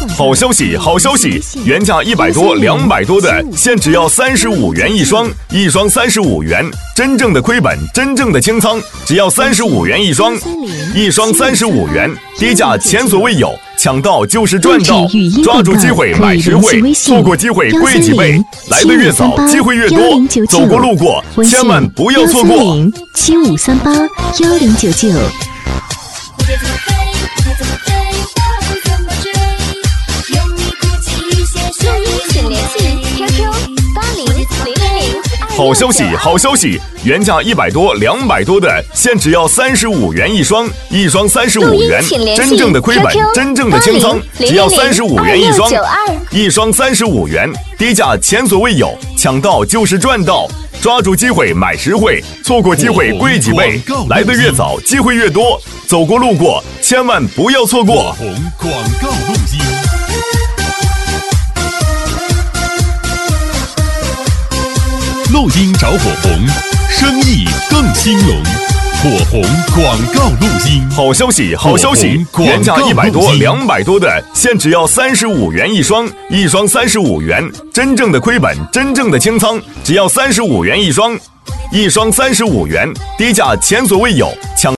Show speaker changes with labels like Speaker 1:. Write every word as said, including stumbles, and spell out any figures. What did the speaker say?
Speaker 1: 好消息，好消息！原价一百多、两百多的，现只要三十五元一双，一双三十五元，真正的亏本，真正的清仓，只要三十五元一双，一双三十五元，低价前所未有，抢到就是赚到，抓住机会买实惠，错过机会贵几倍，来得越早，机会越多，走过路过，千万不要错过。
Speaker 2: 七五三八幺零九九。
Speaker 1: 好消息，好消息！原价一百多、两百多的，现只要三十五元一双，一双三十五元，真正的亏本，真正的清仓，只要三十五元一双，一双三十五元，低价前所未有，抢到就是赚到，抓住机会买实惠，错过机会贵几倍，来得越早，机会越多，走过路过，千万不要错过。
Speaker 3: 红广告录音。录音找火红，生意更兴隆。火红广告录音。
Speaker 1: 好消息，好消息！原价一百多、两百多的，现只要三十五元一双，一双三十五元，真正的亏本，真正的清仓，只要三十五元一双，一双三十五元，低价前所未有，抢。